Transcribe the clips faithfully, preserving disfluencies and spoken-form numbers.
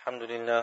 الحمد لله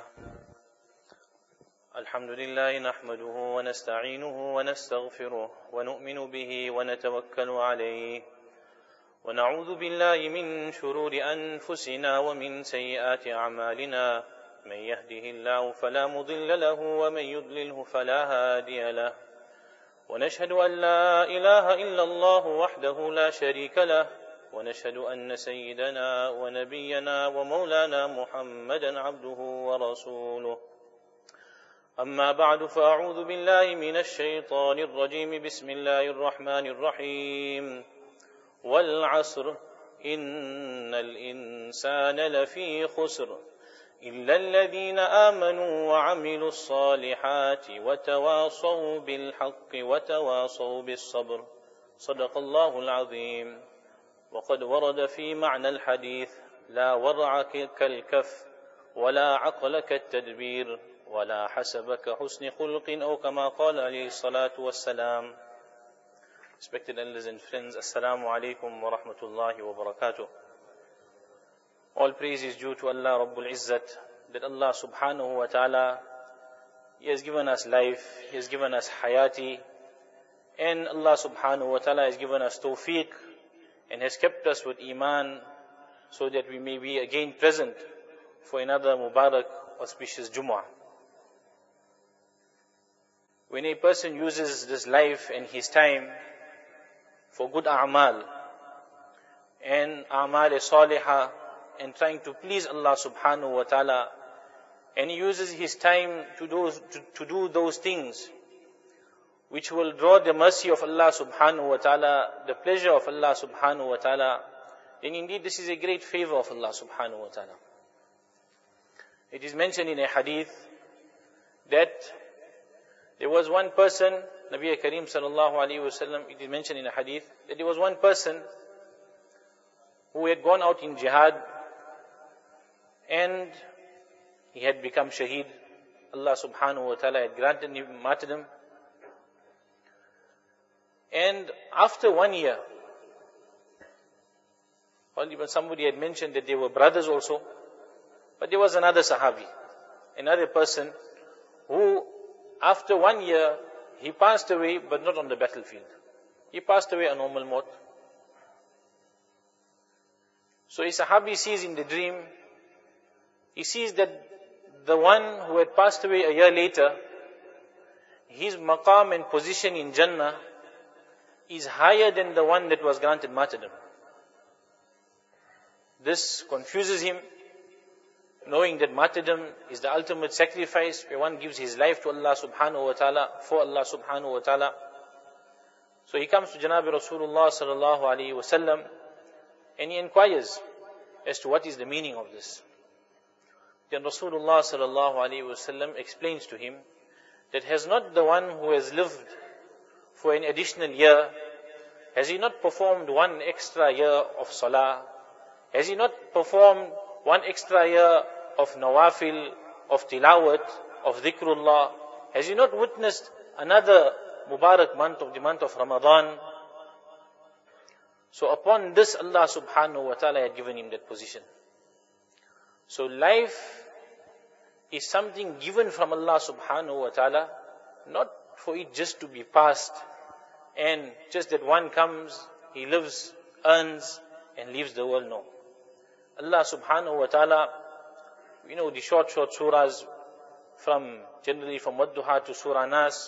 الحمد لله نحمده ونستعينه ونستغفره ونؤمن به ونتوكل عليه ونعوذ بالله من شرور أنفسنا ومن سيئات أعمالنا من يهده الله فلا مضل له ومن يضلله فلا هادي له ونشهد أن لا إله إلا الله وحده لا شريك له ونشهد أن سيدنا ونبينا ومولانا محمدا عبده ورسوله أما بعد فأعوذ بالله من الشيطان الرجيم بسم الله الرحمن الرحيم والعصر إن الإنسان لفي خسر إلا الذين آمنوا وعملوا الصالحات وتواصوا بالحق وتواصوا بالصبر صدق الله العظيم. وقد ورد في معنى الحديث لا ورع كالكف ولا عقل كالتدبير ولا حسب كحسن خلق أو كما قال عليه الصلاة والسلام. Respected elders and friends, Assalamu alaikum wa rahmatullahi wa barakatuh. All praise is due to Allah Rabbul Izzat, that Allah subhanahu wa ta'ala, He has given us life, He has given us hayati, and Allah subhanahu wa ta'ala has given us tawfiq and has kept us with iman so that we may be again present for another Mubarak auspicious Jumu'ah. When a person uses this life and his time for good a'mal and a'mal salihah and trying to please Allah subhanahu wa ta'ala, and he uses his time to do, to, to do those things which will draw the mercy of Allah subhanahu wa ta'ala, the pleasure of Allah subhanahu wa ta'ala, then indeed this is a great favor of Allah subhanahu wa ta'ala. It is mentioned in a hadith that there was one person, Nabi Kareem sallallahu alayhi wa sallam, it is mentioned in a hadith, that there was one person who had gone out in jihad and he had become shaheed. Allah subhanahu wa ta'ala had granted him martyrdom. And after one year, well, even somebody had mentioned that they were brothers also, but there was another Sahabi, another person who, after one year, he passed away, but not on the battlefield. He passed away a normal maut. So a Sahabi sees in the dream, he sees that the one who had passed away a year later, his maqam and position in Jannah is higher than the one that was granted martyrdom. This confuses him, knowing that martyrdom is the ultimate sacrifice where one gives his life to Allah subhanahu wa ta'ala, for Allah subhanahu wa ta'ala. So he comes to Janabi Rasulullah sallallahu alayhi wa sallam and he inquires as to what is the meaning of this. Then Rasulullah sallallahu alayhi wa sallam explains to him that has not the one who has lived for an additional year, has he not performed one extra year of salah? Has he not performed one extra year of nawafil, of tilawat, of dhikrullah? Has he not witnessed another Mubarak month of the month of Ramadan? So upon this, Allah subhanahu wa ta'ala had given him that position. So life is something given from Allah subhanahu wa ta'ala, not for it just to be passed, and just that one comes, he lives, earns, and leaves the world. No. Allah subhanahu wa ta'ala, you know the short, short surahs, from generally from Wadduha to Surah Nas.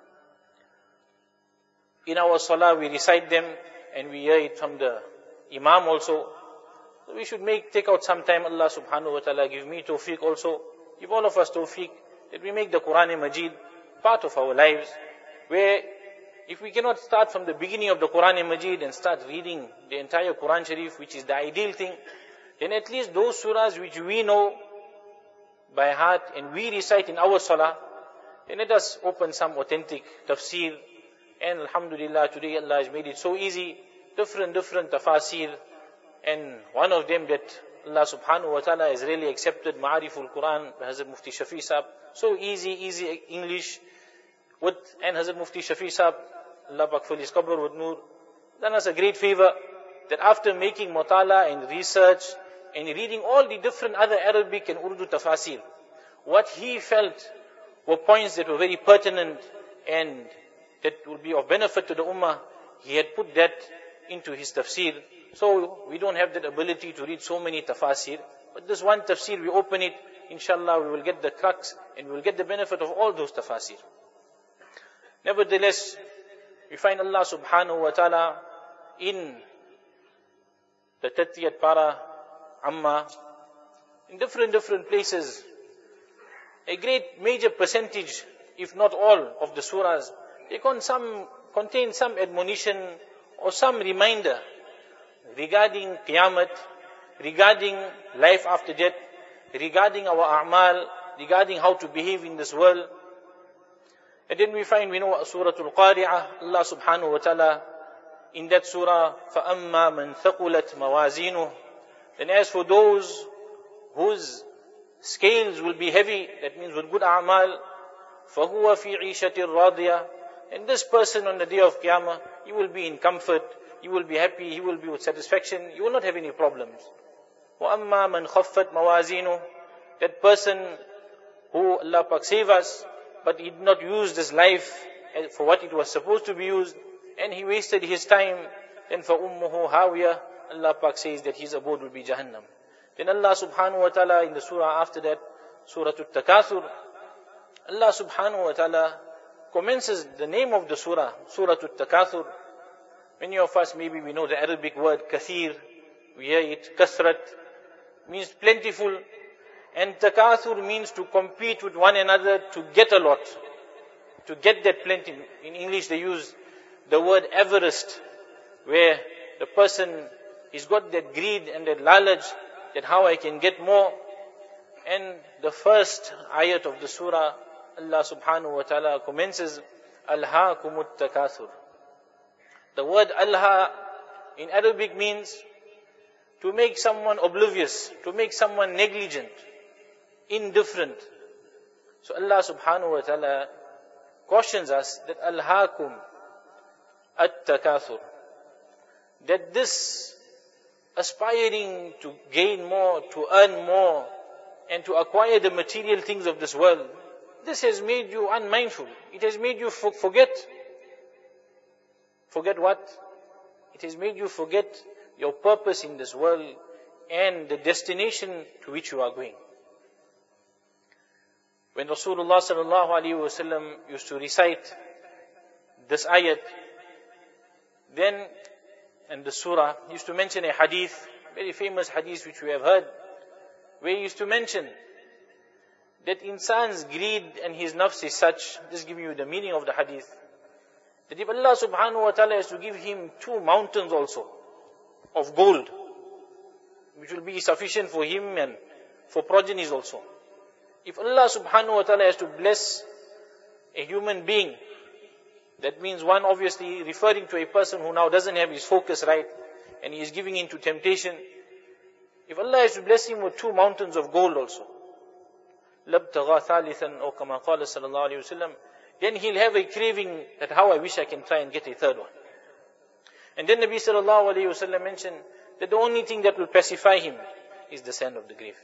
In our salah we recite them, and we hear it from the Imam also. So we should make, take out some time. Allah subhanahu wa ta'ala give me tawfiq also, give all of us tawfiq, that we make the Quran Majid part of our lives, where if we cannot start from the beginning of the Quran Majid and start reading the entire Quran Sharif, which is the ideal thing, then at least those surahs which we know by heart and we recite in our salah, then let us open some authentic tafsir. And alhamdulillah, today Allah has made it so easy, different, different tafasir, and one of them that Allah subhanahu wa ta'ala has really accepted, Ma'ariful Quran by Hazrat Mufti Shafi Sahib. So easy, easy English, with, and Hazrat Mufti Shafi Sahib, Allah Pak fill his qabr with nur, done us a great favor, that after making mutala and research and reading all the different other Arabic and Urdu tafasir, what he felt were points that were very pertinent and that would be of benefit to the ummah, he had put that into his tafsir. So we don't have that ability to read so many tafasir, but this one tafsir, we open it, inshallah we will get the crux and we will get the benefit of all those tafasir. Nevertheless, we find Allah subhanahu wa ta'ala in the thirtieth para, Amma, in different, different places, a great major percentage, if not all, of the surahs, they con some, contain some admonition or some reminder regarding Qiyamah, regarding life after death, regarding our a'mal, regarding how to behave in this world. And then we find, we know Surah Al-Qari'ah, Allah subhanahu wa ta'ala, in that surah, فَأَمَّا مَنْ ثَقُلَتْ مَوَازِينُهُ. Then as for those whose scales will be heavy, that means with good a'mal, فَهُوَ فِي عِيشَةٍ رَاضِيَةٍ. And this person on the day of Qiyamah, he will be in comfort, he will be happy, he will be with satisfaction, he will not have any problems. وَأَمَّا مَنْ خَفَّتْ مَوَازِينُهُ. That person who, Allah Pak save us, but he did not use this life for what it was supposed to be used, and he wasted his time, then فَأُمُّهُ هَاوِيَةٌ. Allah Pak says that his abode will be Jahannam. Then Allah subhanahu wa ta'ala in the surah after that, Surah At-Takathur, Allah subhanahu wa ta'ala commences the name of the surah, Surah At-Takathur. Many of us, maybe we know the Arabic word kathir, we hear it, kasrat, means plentiful, and takathur means to compete with one another to get a lot, to get that plenty. In English they use the word avarice, where the person has got that greed and that lalaj, that how I can get more. And the first ayat of the surah, Allah subhanahu wa ta'ala commences, Alhaakumut takathur. The word alha in Arabic means to make someone oblivious, to make someone negligent, indifferent. So Allah subhanahu wa ta'ala cautions us that alhaakum at-takathur, that this aspiring to gain more, to earn more, and to acquire the material things of this world, this has made you unmindful. It has made you forget. Forget what? It has made you forget your purpose in this world and the destination to which you are going. When Rasulullah sallallahu alaihi wasallam used to recite this ayat, then in the surah, he used to mention a hadith, very famous hadith which we have heard, where he used to mention that insan's greed and his nafs is such, just giving you the meaning of the hadith, that if Allah subhanahu wa ta'ala has to give him two mountains also of gold, which will be sufficient for him and for progenies also. If Allah subhanahu wa ta'ala has to bless a human being, that means one obviously referring to a person who now doesn't have his focus right and he is giving into temptation. If Allah has to bless him with two mountains of gold also, لَبْتَغَى ثَالِثًا أو كما قال صلى الله عليه وسلم, then he'll have a craving that how I wish I can try and get a third one. And then Nabi sallallahu alayhi wasallam mentioned that the only thing that will pacify him is the sand of the grave.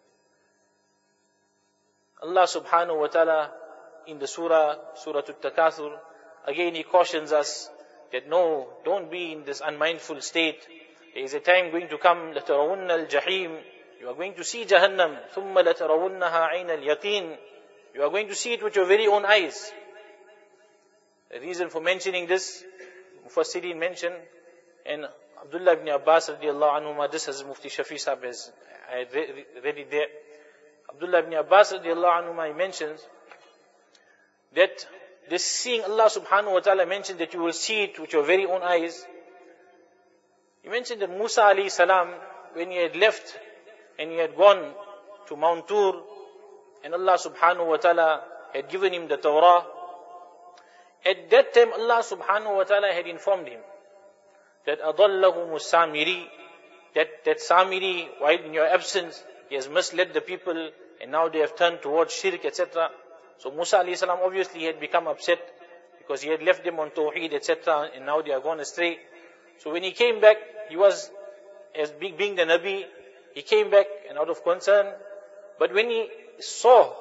Allah subhanahu wa ta'ala in the surah, Surah At-Takathur, again he cautions us that no, don't be in this unmindful state. There is a time going to come, لَتَرَوُنَّ الْجَحِيمِ. You are going to see Jahannam. ثُمَّ لَتَرَوُنَّهَا عَيْنَ الْيَقِينِ. You are going to see it with your very own eyes. The reason for mentioning this, Mufassirin mentioned, and Abdullah ibn Abbas radiallahu anhuma, this as Mufti Shafi Sahib has, I had read it there. Abdullah ibn Abbas radiallahu anhuma, he mentions that this seeing, Allah subhanahu wa ta'ala mentioned that you will see it with your very own eyes. He mentioned that Musa alayhi salam, when he had left and he had gone to Mount Tur, and Allah subhanahu wa ta'ala had given him the Torah, at that time Allah subhanahu wa ta'ala had informed him that أَضَلَّهُمُ السَّامِرِي, that, that Samiri, while in your absence, he has misled the people and now they have turned towards shirk, et cetera. So Musa alayhi salam obviously had become upset because he had left them on Tawheed, et cetera, and now they are gone astray. So when he came back, he was, as being the Nabi, He came back and out of concern, but when he saw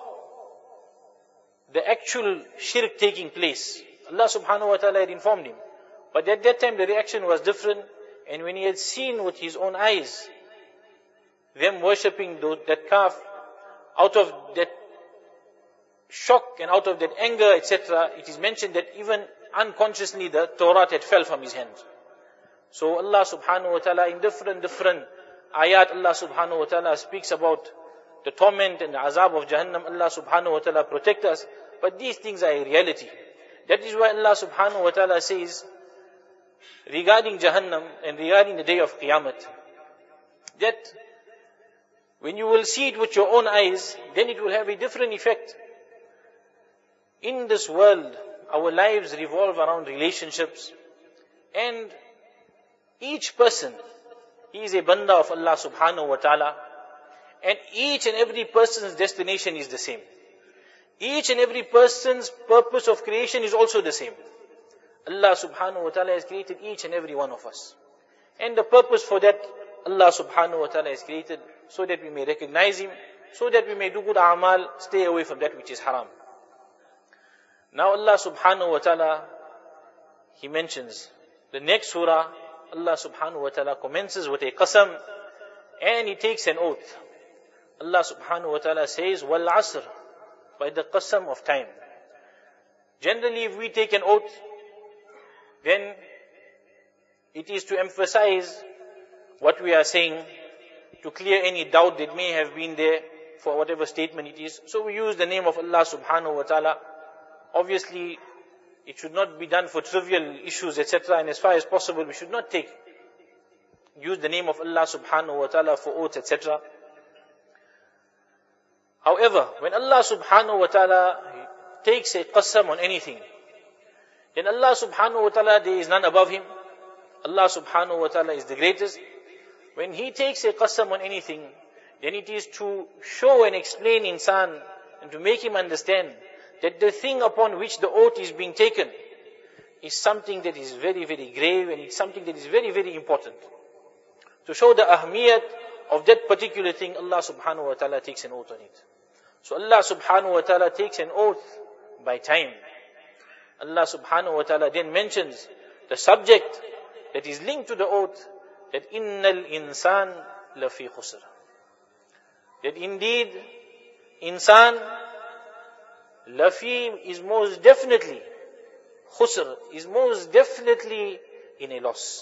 the actual shirk taking place, Allah subhanahu wa ta'ala had informed him. But at that time the reaction was different, and when he had seen with his own eyes them worshipping that calf, out of that shock and out of that anger, et cetera, it is mentioned that even unconsciously the Torah had fell from his hand. So Allah subhanahu wa ta'ala in different, different ayat, Allah subhanahu wa ta'ala speaks about the torment and the azab of Jahannam. Allah subhanahu wa ta'ala protect us. But these things are a reality. That is why Allah subhanahu wa ta'ala says regarding Jahannam and regarding the day of Qiyamah, that when you will see it with your own eyes, then it will have a different effect. In this world, our lives revolve around relationships, and each person, he is a banda of Allah subhanahu wa ta'ala, and each and every person's destination is the same. Each and every person's purpose of creation is also the same. Allah subhanahu wa ta'ala has created each and every one of us. And the purpose for that, Allah subhanahu wa ta'ala has created so that we may recognize Him, so that we may do good a'mal, stay away from that which is haram. Now Allah subhanahu wa ta'ala, He mentions the next surah. Allah subhanahu wa ta'ala commences with a qasam, and He takes an oath. Allah subhanahu wa ta'ala says, wal asr, by the qasam of time. Generally, if we take an oath, then it is to emphasize what we are saying, to clear any doubt that may have been there for whatever statement it is. So we use the name of Allah subhanahu wa ta'ala. Obviously, it should not be done for trivial issues, et cetera. And as far as possible, we should not take, use the name of Allah subhanahu wa ta'ala for oaths, et cetera. However, when Allah subhanahu wa ta'ala takes a qasam on anything, then Allah subhanahu wa ta'ala, there is none above Him. Allah subhanahu wa ta'ala is the greatest. When He takes a qasam on anything, then it is to show and explain insan and to make him understand that the thing upon which the oath is being taken is something that is very, very grave, and it's something that is very, very important. To show the ahmiyat of that particular thing, Allah subhanahu wa ta'ala takes an oath on it. So Allah subhanahu wa ta'ala takes an oath by time. Allah subhanahu wa ta'ala then mentions the subject that is linked to the oath, that innal insan lafi khusr. That indeed, insan, lafi is most definitely, khusr is most definitely in a loss.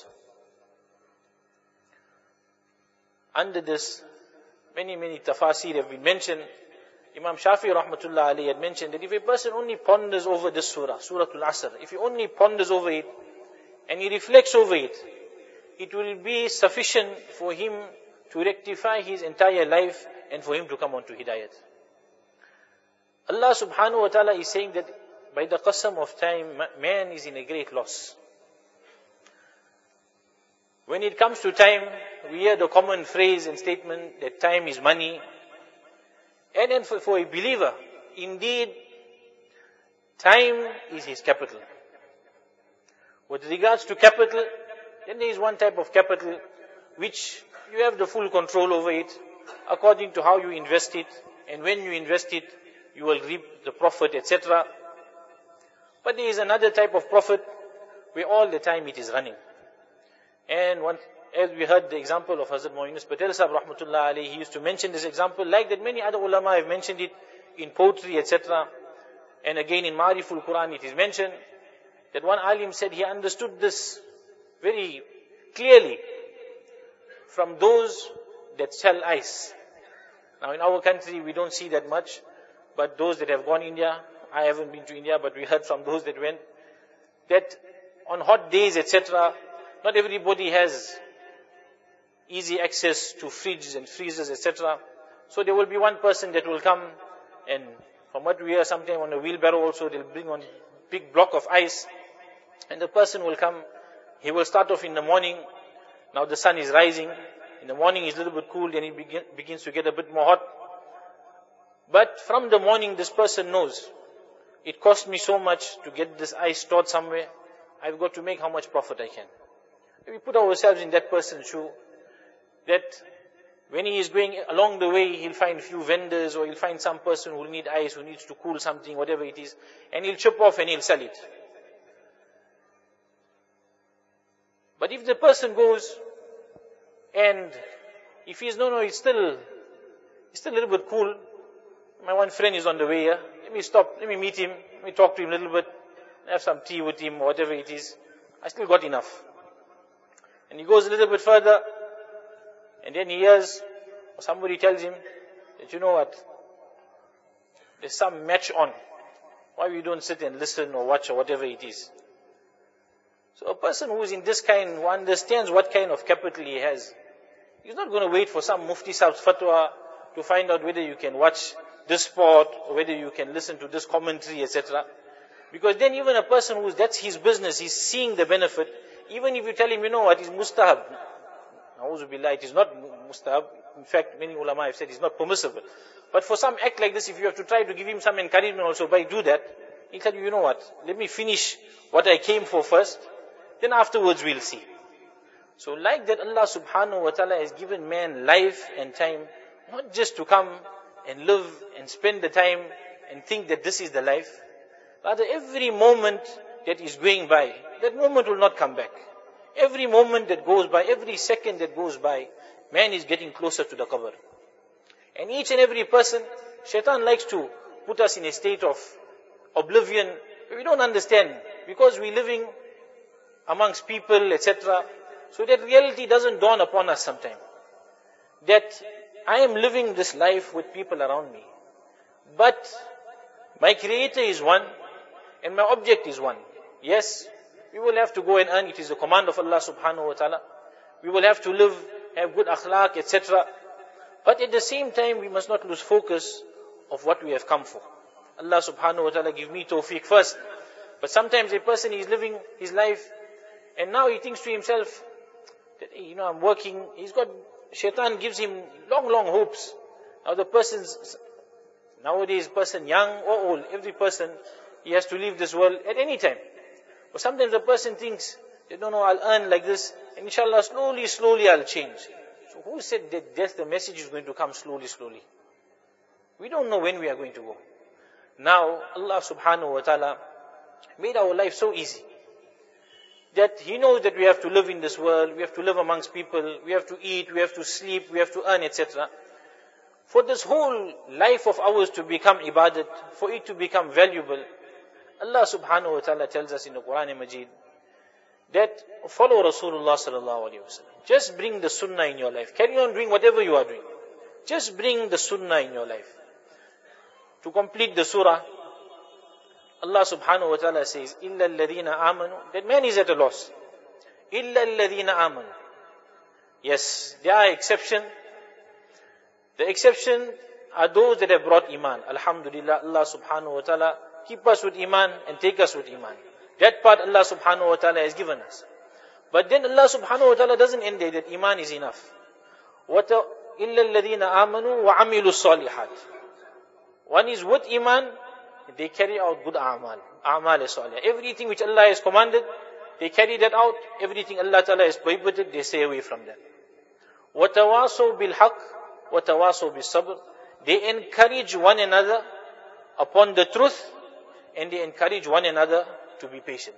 Under this, many, many tafasir have been mentioned. Imam Shafi'i rahmatullah alayhi had mentioned that if a person only ponders over this surah, Surah Al-Asr, if he only ponders over it, and he reflects over it, it will be sufficient for him to rectify his entire life and for him to come on to hidayat. Allah subhanahu wa ta'ala is saying that by the qasam of time, man is in a great loss. When it comes to time, we hear the common phrase and statement that time is money. And then for, for a believer, indeed, time is his capital. With regards to capital, then there is one type of capital which you have the full control over it, according to how you invest it, and when you invest it, you will reap the profit, et cetera. But there is another type of profit where all the time it is running. And one, as we heard the example of Hazrat Muhammad Yunus Patel Sahib rahmatullah alayhi, he used to mention this example, like that many other ulama have mentioned it in poetry, et cetera. And again in Ma'riful Quran it is mentioned that one alim said he understood this very clearly from those that sell ice. Now in our country we don't see that much, but those that have gone India, I haven't been to India, but we heard from those that went, that on hot days, et cetera, not everybody has easy access to fridges and freezers, et cetera. So there will be one person that will come, and from what we hear, sometime on a wheelbarrow also, they'll bring on big block of ice, and the person will come. He will start off in the morning. Now the sun is rising. In the morning it's a little bit cool, then it begin, begins to get a bit more hot. But from the morning, this person knows, it cost me so much to get this ice stored somewhere. I've got to make how much profit I can. We put ourselves in that person's shoe, that When he is going along the way, he'll find few vendors, or he'll find some person who will need ice, who needs to cool something, whatever it is, and he'll chip off and he'll sell it. But if the person goes, and if he's, no, no, he's still, he's still a little bit cool, my one friend is on the way here, let me stop, let me meet him, let me talk to him a little bit, have some tea with him, or whatever it is, I still got enough. And he goes a little bit further, and then he hears, or somebody tells him, that you know what, there's some match on. Why you don't sit and listen or watch or whatever it is. So a person who is in this kind, who understands what kind of capital he has, he's not going to wait for some mufti sahib's fatwa to find out whether you can watch this sport, or whether you can listen to this commentary, et cetera. Because then even a person who's, that's his business, he's seeing the benefit, even if you tell him, you know what, it's mustahab. Na'udhu billah, it is not mustahab. In fact, many ulama have said it's not permissible. But for some act like this, if you have to try to give him some encouragement also, by do that, he'll tell you, you know what, let me finish what I came for first, then afterwards we'll see. So like that, Allah subhanahu wa ta'ala has given man life and time, not just to come and live and spend the time and think that this is the life. Rather, every moment that is going by, that moment will not come back. Every moment that goes by, every second that goes by, man is getting closer to the qabr. And each and every person, shaitan likes to put us in a state of oblivion. We don't understand, because we're living amongst people, et cetera. So that reality doesn't dawn upon us sometimes. That I am living this life with people around me. But my creator is one, and my object is one. Yes, we will have to go and earn. It is the command of Allah subhanahu wa ta'ala. We will have to live, have good akhlaq, et cetera. But at the same time, we must not lose focus of what we have come for. Allah subhanahu wa ta'ala give me tawfiq first. But sometimes a person is living his life, and now he thinks to himself, that, you know, I'm working, he's got, shaitan gives him long, long hopes. Now the person's, nowadays person young or old, every person, he has to leave this world at any time. But sometimes the person thinks, that, no, no, I'll earn like this, and inshallah, slowly, slowly I'll change. So who said that death, the message is going to come slowly, slowly? We don't know when we are going to go. Now, Allah subhanahu wa ta'ala made our life so easy, that He knows that we have to live in this world, we have to live amongst people, we have to eat, we have to sleep, we have to earn, et cetera. For this whole life of ours to become ibadat, for it to become valuable, Allah subhanahu wa ta'ala tells us in the Quran Majid, that follow Rasulullah sallallahu alaihi wasallam. Just bring the sunnah in your life. Carry on doing whatever you are doing. Just bring the sunnah in your life. To complete the surah, Allah subhanahu wa ta'ala says, إِلَّا الَّذِينَ آمَنُوا. That man is at a loss. إِلَّا الَّذِينَ آمَنُوا. Yes, there are exceptions. The exception are those that have brought iman. Alhamdulillah, Allah subhanahu wa ta'ala keep us with iman and take us with iman. That part Allah subhanahu wa ta'ala has given us. But then Allah subhanahu wa ta'ala doesn't end there, that iman is enough. What إِلَّا الَّذِينَ آمَنُوا وَعَمِلُوا الصَّالِحَاتِ. One is with iman, they carry out good a'mal, a'mal salih. Everything which Allah has commanded, they carry that out. Everything Allah Ta'ala has prohibited, they stay away from that. وَتَوَاصَوْا بِالْحَقِّ وَتَوَاصَوْا بِالصَّبْرِ. They encourage one another upon the truth, and they encourage one another to be patient.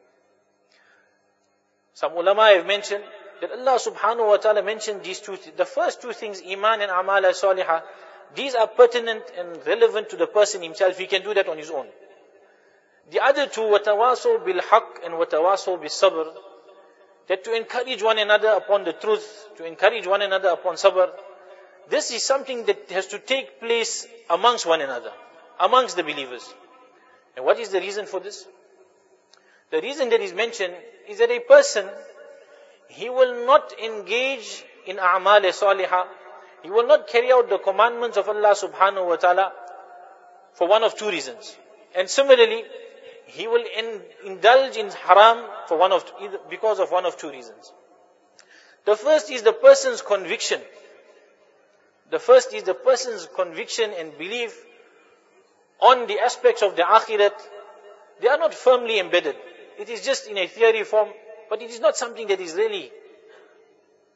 Some ulama have mentioned that Allah subhanahu wa ta'ala mentioned these two things. The first two things, iman and amal salihah, these are pertinent and relevant to the person himself. He can do that on his own. The other two, وَتَوَاصَوْا بِالْحَقِّ and وَتَوَاصَوْا بِالصَّبْرِ, that to encourage one another upon the truth, to encourage one another upon sabr, this is something that has to take place amongst one another, amongst the believers. And what is the reason for this? The reason that is mentioned is that a person, he will not engage in a'mal salihah, he will not carry out the commandments of Allah subhanahu wa ta'ala for one of two reasons. And similarly, he will in, indulge in haram for one of because of one of two reasons. The first is the person's conviction. The first is the person's conviction and belief on the aspects of the akhirat. They are not firmly embedded. It is just in a theory form, but it is not something that is really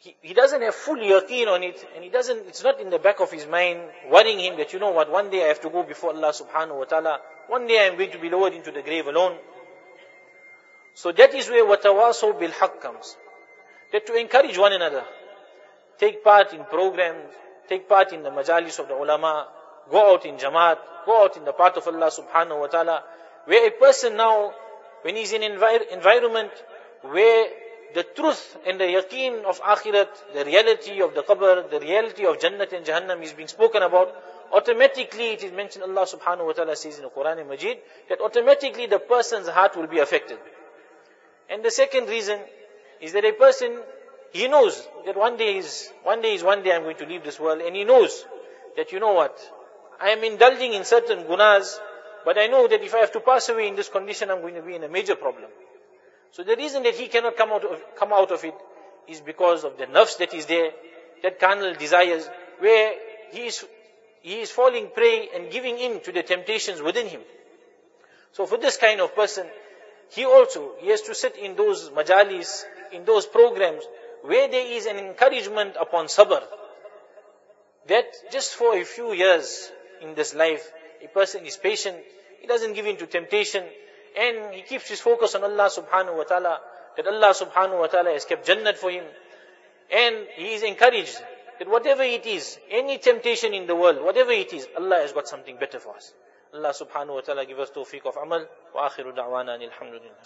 he, he doesn't have full yaqeen on it, and he doesn't, it's not in the back of his mind worrying him that, you know what, one day I have to go before Allah subhanahu wa ta'ala, one day I am going to be lowered into the grave alone. So that is where وَتَوَاصَوْا بِالْحَقِّ comes. That to encourage one another, take part in programs, take part in the majalis of the ulama, go out in jamaat, go out in the path of Allah subhanahu wa ta'ala, where a person now, when he's in an envir- environment where the truth and the yaqeen of akhirat, the reality of the qabr, the reality of Jannat and Jahannam is being spoken about, automatically it is mentioned, Allah subhanahu wa ta'ala says in the Quran and Majid, that automatically the person's heart will be affected. And the second reason is that a person, he knows that one day is, one day is one day I'm going to leave this world, and he knows that, you know what, I am indulging in certain gunas, but I know that if I have to pass away in this condition, I'm going to be in a major problem. So the reason that he cannot come out of, come out of it is because of the nafs that is there, that carnal desires, where he is, he is falling prey and giving in to the temptations within him. So for this kind of person, he also, he has to sit in those majalis, in those programs, where there is an encouragement upon sabr. That just for a few years in this life, a person is patient, he doesn't give in to temptation, and he keeps his focus on Allah subhanahu wa ta'ala, that Allah subhanahu wa ta'ala has kept Jannat for him. And he is encouraged that whatever it is, any temptation in the world, whatever it is, Allah has got something better for us. Allah subhanahu wa ta'ala give us tawfiq of amal. Wa akhiru da'wana alhamdulillah.